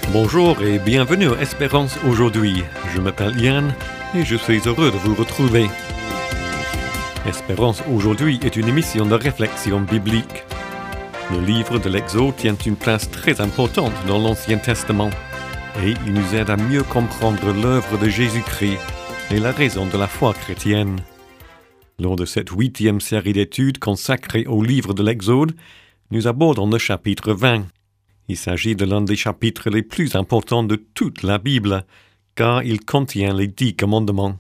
Bonjour et bienvenue à Espérance aujourd'hui. Je m'appelle Yann et je suis heureux de vous retrouver. Espérance aujourd'hui est une émission de réflexion biblique. Le livre de l'Exode tient une place très importante dans l'Ancien Testament et il nous aide à mieux comprendre l'œuvre de Jésus-Christ et la raison de la foi chrétienne. Lors de cette 8e série d'études consacrée au livre de l'Exode, nous abordons le chapitre 20. Il s'agit de l'un des chapitres les plus importants de toute la Bible, car il contient les 10 commandements.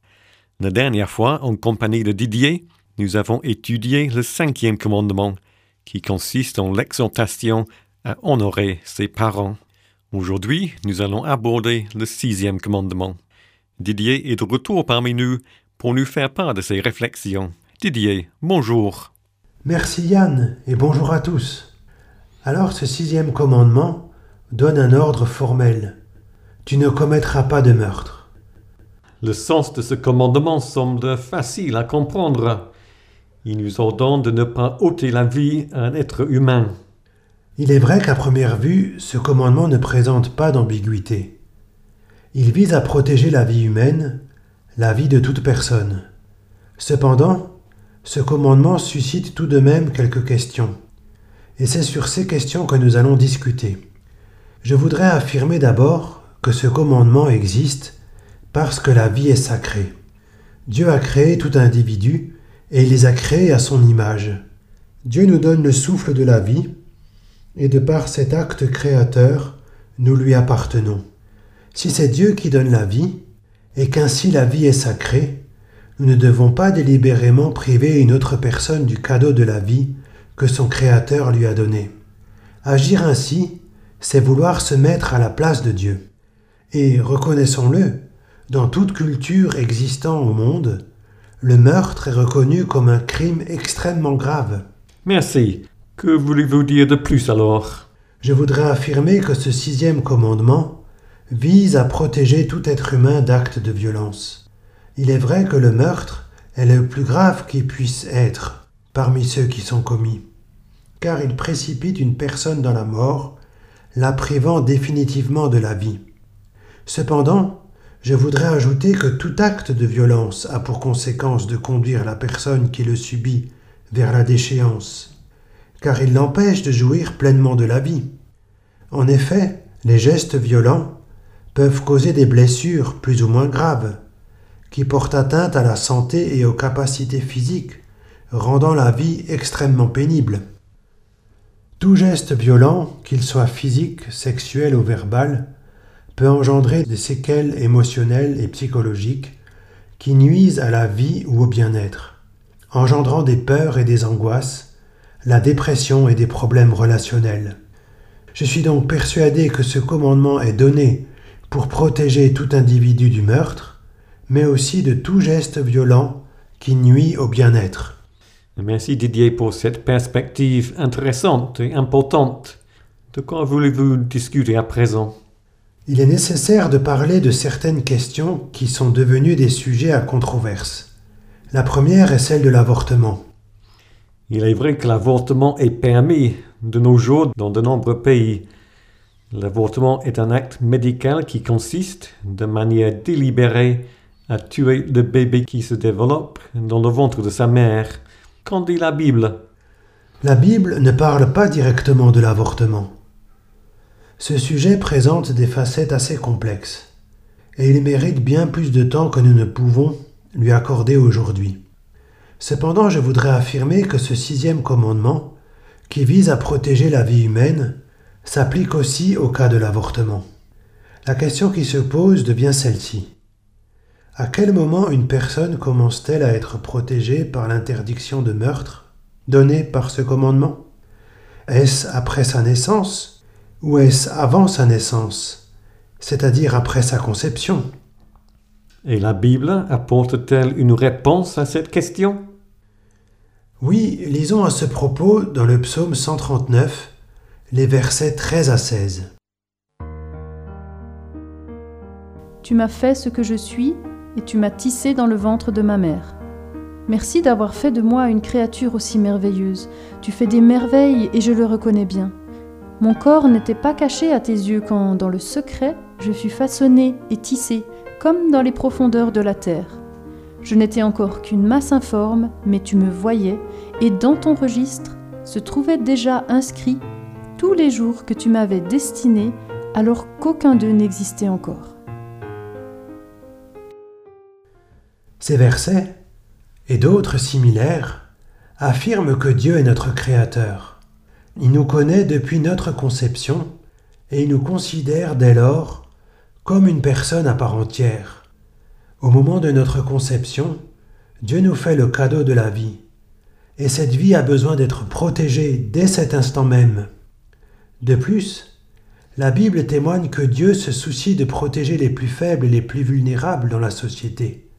La dernière fois, en compagnie de Didier, nous avons étudié le 5e commandement, qui consiste en l'exhortation à honorer ses parents. Aujourd'hui, nous allons aborder le 6e commandement. Didier est de retour parmi nous pour nous faire part de ses réflexions. Didier, bonjour. Merci Yann, et bonjour à tous. Alors ce 6e commandement donne un ordre formel. Tu ne commettras pas de meurtre. Le sens de ce commandement semble facile à comprendre. Il nous ordonne de ne pas ôter la vie à un être humain. Il est vrai qu'à première vue, ce commandement ne présente pas d'ambiguïté. Il vise à protéger la vie humaine, la vie de toute personne. Cependant, ce commandement suscite tout de même quelques questions. Et c'est sur ces questions que nous allons discuter. Je voudrais affirmer d'abord que ce commandement existe parce que la vie est sacrée. Dieu a créé tout individu et il les a créés à son image. Dieu nous donne le souffle de la vie et de par cet acte créateur, nous lui appartenons. Si c'est Dieu qui donne la vie et qu'ainsi la vie est sacrée, nous ne devons pas délibérément priver une autre personne du cadeau de la vie que son Créateur lui a donné. Agir ainsi, c'est vouloir se mettre à la place de Dieu. Et reconnaissons-le, dans toute culture existant au monde, le meurtre est reconnu comme un crime extrêmement grave. Merci. Que voulez-vous dire de plus alors? Je voudrais affirmer que ce 6e commandement vise à protéger tout être humain d'actes de violence. Il est vrai que le meurtre est le plus grave qui puisse être parmi ceux qui sont commis, car il précipite une personne dans la mort, la privant définitivement de la vie. Cependant, je voudrais ajouter que tout acte de violence a pour conséquence de conduire la personne qui le subit vers la déchéance, car il l'empêche de jouir pleinement de la vie. En effet, les gestes violents peuvent causer des blessures plus ou moins graves, qui portent atteinte à la santé et aux capacités physiques, rendant la vie extrêmement pénible. Tout geste violent, qu'il soit physique, sexuel ou verbal, peut engendrer des séquelles émotionnelles et psychologiques qui nuisent à la vie ou au bien-être, engendrant des peurs et des angoisses, la dépression et des problèmes relationnels. Je suis donc persuadé que ce commandement est donné pour protéger tout individu du meurtre, mais aussi de tout geste violent qui nuit au bien-être. Merci Didier pour cette perspective intéressante et importante. De quoi voulez-vous discuter à présent? Il est nécessaire de parler de certaines questions qui sont devenues des sujets à controverse. La première est celle de l'avortement. Il est vrai que l'avortement est permis de nos jours dans de nombreux pays. L'avortement est un acte médical qui consiste, de manière délibérée, à tuer le bébé qui se développe dans le ventre de sa mère. Qu'en dit la Bible? La Bible ne parle pas directement de l'avortement. Ce sujet présente des facettes assez complexes, et il mérite bien plus de temps que nous ne pouvons lui accorder aujourd'hui. Cependant, je voudrais affirmer que ce 6e commandement, qui vise à protéger la vie humaine, s'applique aussi au cas de l'avortement. La question qui se pose devient celle-ci. À quel moment une personne commence-t-elle à être protégée par l'interdiction de meurtre donnée par ce commandement? Est-ce après sa naissance ou est-ce avant sa naissance, c'est-à-dire après sa conception? Et la Bible apporte-t-elle une réponse à cette question? Oui, lisons à ce propos dans le psaume 139, les versets 13 à 16. Tu m'as fait ce que je suis, et tu m'as tissé dans le ventre de ma mère. Merci d'avoir fait de moi une créature aussi merveilleuse. Tu fais des merveilles et je le reconnais bien. Mon corps n'était pas caché à tes yeux quand, dans le secret, je fus façonné et tissé, comme dans les profondeurs de la terre. Je n'étais encore qu'une masse informe, mais tu me voyais, et dans ton registre se trouvaient déjà inscrits tous les jours que tu m'avais destinés, alors qu'aucun d'eux n'existait encore. Ces versets, et d'autres similaires, affirment que Dieu est notre Créateur. Il nous connaît depuis notre conception, et il nous considère dès lors comme une personne à part entière. Au moment de notre conception, Dieu nous fait le cadeau de la vie, et cette vie a besoin d'être protégée dès cet instant même. De plus, la Bible témoigne que Dieu se soucie de protéger les plus faibles et les plus vulnérables dans la société.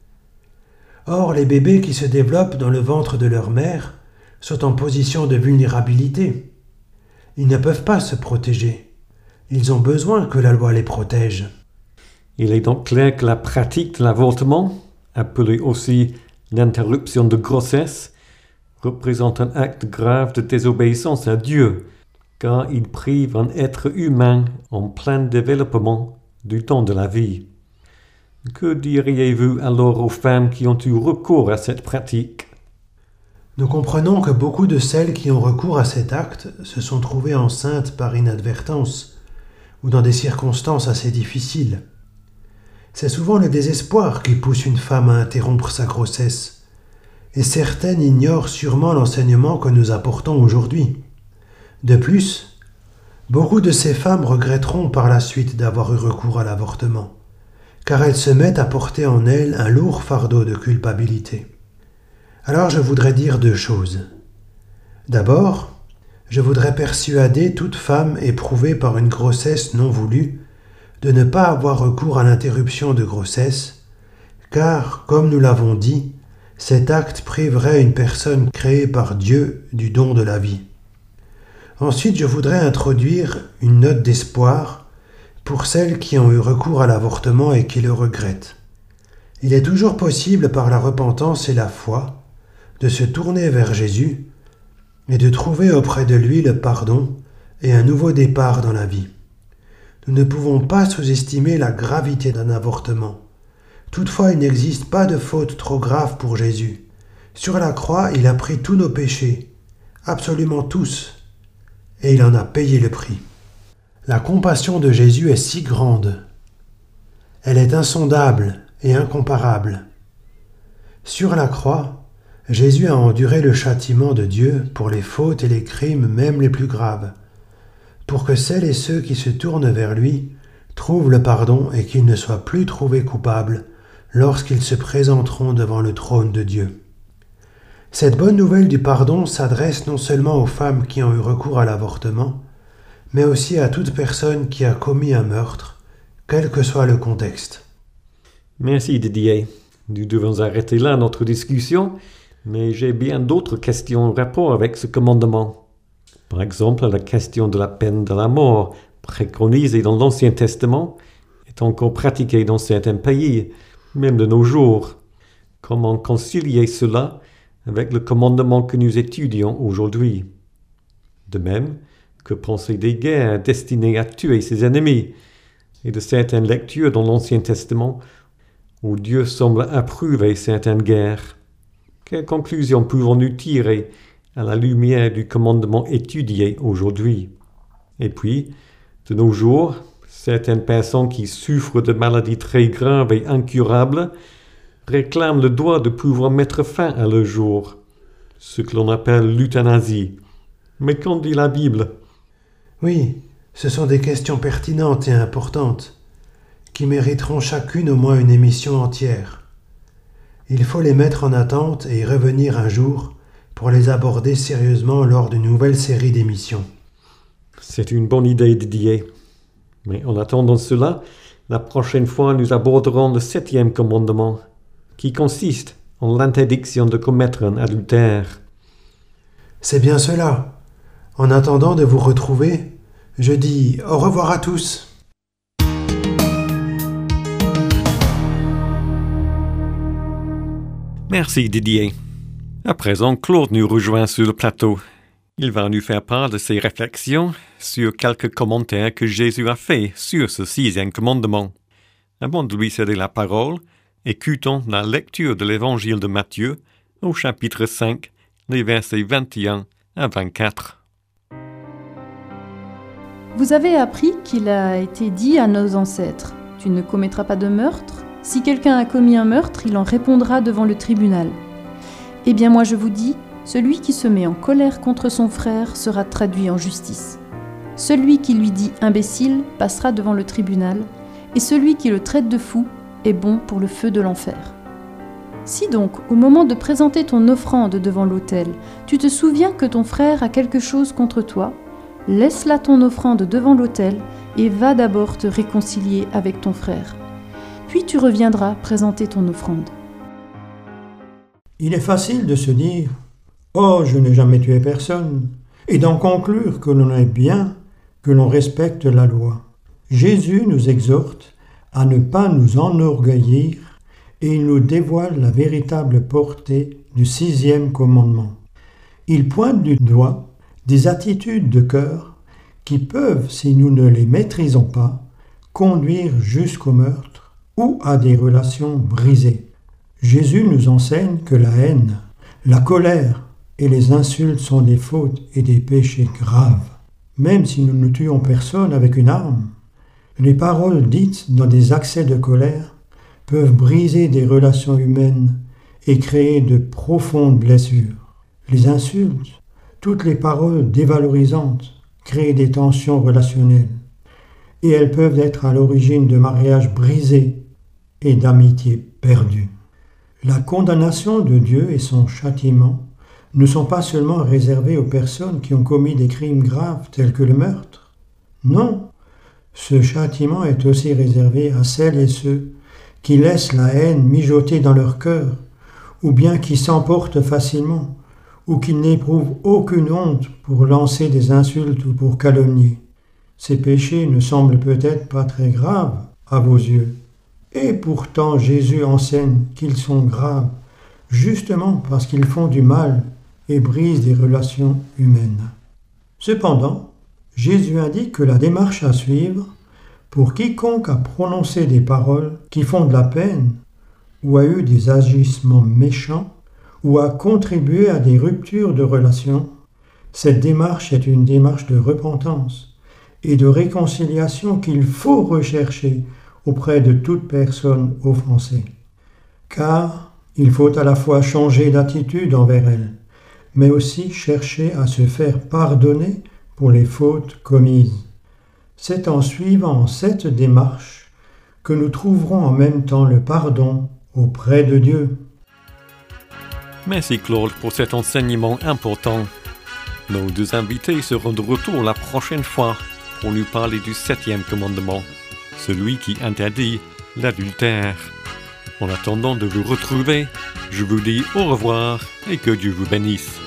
Or, les bébés qui se développent dans le ventre de leur mère sont en position de vulnérabilité. Ils ne peuvent pas se protéger. Ils ont besoin que la loi les protège. Il est donc clair que la pratique de l'avortement, appelée aussi l'interruption de grossesse, représente un acte grave de désobéissance à Dieu, car il prive un être humain en plein développement du temps de la vie. Que diriez-vous alors aux femmes qui ont eu recours à cette pratique? Nous comprenons que beaucoup de celles qui ont recours à cet acte se sont trouvées enceintes par inadvertance ou dans des circonstances assez difficiles. C'est souvent le désespoir qui pousse une femme à interrompre sa grossesse, et certaines ignorent sûrement l'enseignement que nous apportons aujourd'hui. De plus, beaucoup de ces femmes regretteront par la suite d'avoir eu recours à l'avortement, car elles se mettent à porter en elles un lourd fardeau de culpabilité. Alors je voudrais dire deux choses. D'abord, je voudrais persuader toute femme éprouvée par une grossesse non voulue de ne pas avoir recours à l'interruption de grossesse, car, comme nous l'avons dit, cet acte priverait une personne créée par Dieu du don de la vie. Ensuite, je voudrais introduire une note d'espoir pour celles qui ont eu recours à l'avortement et qui le regrettent. Il est toujours possible, par la repentance et la foi, de se tourner vers Jésus et de trouver auprès de lui le pardon et un nouveau départ dans la vie. Nous ne pouvons pas sous-estimer la gravité d'un avortement. Toutefois, il n'existe pas de faute trop grave pour Jésus. Sur la croix, il a pris tous nos péchés, absolument tous, et il en a payé le prix. La compassion de Jésus est si grande. Elle est insondable et incomparable. Sur la croix, Jésus a enduré le châtiment de Dieu pour les fautes et les crimes même les plus graves, pour que celles et ceux qui se tournent vers lui trouvent le pardon et qu'ils ne soient plus trouvés coupables lorsqu'ils se présenteront devant le trône de Dieu. Cette bonne nouvelle du pardon s'adresse non seulement aux femmes qui ont eu recours à l'avortement, mais aussi à toute personne qui a commis un meurtre, quel que soit le contexte. Merci Didier. Nous devons arrêter là notre discussion, mais j'ai bien d'autres questions en rapport avec ce commandement. Par exemple, la question de la peine de la mort, préconisée dans l'Ancien Testament, est encore pratiquée dans certains pays, même de nos jours. Comment concilier cela avec le commandement que nous étudions aujourd'hui? De même, que penser des guerres destinées à tuer ses ennemis, et de certaines lectures dans l'Ancien Testament où Dieu semble approuver certaines guerres? Quelles conclusions pouvons-nous tirer à la lumière du commandement étudié aujourd'hui? Et puis, de nos jours, certaines personnes qui souffrent de maladies très graves et incurables réclament le droit de pouvoir mettre fin à leur jour, ce que l'on appelle l'euthanasie. Mais qu'en dit la Bible? Oui, ce sont des questions pertinentes et importantes, qui mériteront chacune au moins une émission entière. Il faut les mettre en attente et y revenir un jour pour les aborder sérieusement lors d'une nouvelle série d'émissions. C'est une bonne idée, Didier. Mais en attendant cela, la prochaine fois nous aborderons le 7e commandement, qui consiste en l'interdiction de commettre un adultère. C'est bien cela. En attendant de vous retrouver, je dis au revoir à tous. Merci Didier. À présent, Claude nous rejoint sur le plateau. Il va nous faire part de ses réflexions sur quelques commentaires que Jésus a faits sur ce 6e commandement. Avant de lui céder la parole, écoutons la lecture de l'évangile de Matthieu au chapitre 5, les versets 21 à 24. Vous avez appris qu'il a été dit à nos ancêtres « Tu ne commettras pas de meurtre. Si quelqu'un a commis un meurtre, il en répondra devant le tribunal. » Eh bien moi je vous dis, celui qui se met en colère contre son frère sera traduit en justice. Celui qui lui dit imbécile passera devant le tribunal, et celui qui le traite de fou est bon pour le feu de l'enfer. Si donc, au moment de présenter ton offrande devant l'autel, tu te souviens que ton frère a quelque chose contre toi, laisse là ton offrande devant l'autel et va d'abord te réconcilier avec ton frère. Puis tu reviendras présenter ton offrande. Il est facile de se dire « Oh, je n'ai jamais tué personne » et d'en conclure que l'on est bien, que l'on respecte la loi. Jésus nous exhorte à ne pas nous enorgueillir et il nous dévoile la véritable portée du 6e commandement. Il pointe du doigt des attitudes de cœur qui peuvent, si nous ne les maîtrisons pas, conduire jusqu'au meurtre ou à des relations brisées. Jésus nous enseigne que la haine, la colère et les insultes sont des fautes et des péchés graves. Même si nous ne tuons personne avec une arme, les paroles dites dans des accès de colère peuvent briser des relations humaines et créer de profondes blessures. Les insultes, toutes les paroles dévalorisantes créent des tensions relationnelles et elles peuvent être à l'origine de mariages brisés et d'amitiés perdues. La condamnation de Dieu et son châtiment ne sont pas seulement réservés aux personnes qui ont commis des crimes graves tels que le meurtre. Non, ce châtiment est aussi réservé à celles et ceux qui laissent la haine mijoter dans leur cœur, ou bien qui s'emportent facilement, ou qui n'éprouvent aucune honte pour lancer des insultes ou pour calomnier. Ces péchés ne semblent peut-être pas très graves à vos yeux. Et pourtant Jésus enseigne qu'ils sont graves, justement parce qu'ils font du mal et brisent des relations humaines. Cependant, Jésus indique que la démarche à suivre, pour quiconque a prononcé des paroles qui font de la peine, ou a eu des agissements méchants, ou a contribué à des ruptures de relations, cette démarche est une démarche de repentance et de réconciliation qu'il faut rechercher auprès de toute personne offensée. Car il faut à la fois changer d'attitude envers elle, mais aussi chercher à se faire pardonner pour les fautes commises. C'est en suivant cette démarche que nous trouverons en même temps le pardon auprès de Dieu. Merci Claude pour cet enseignement important. Nos deux invités seront de retour la prochaine fois pour nous parler du 7e commandement, celui qui interdit l'adultère. En attendant de vous retrouver, je vous dis au revoir et que Dieu vous bénisse.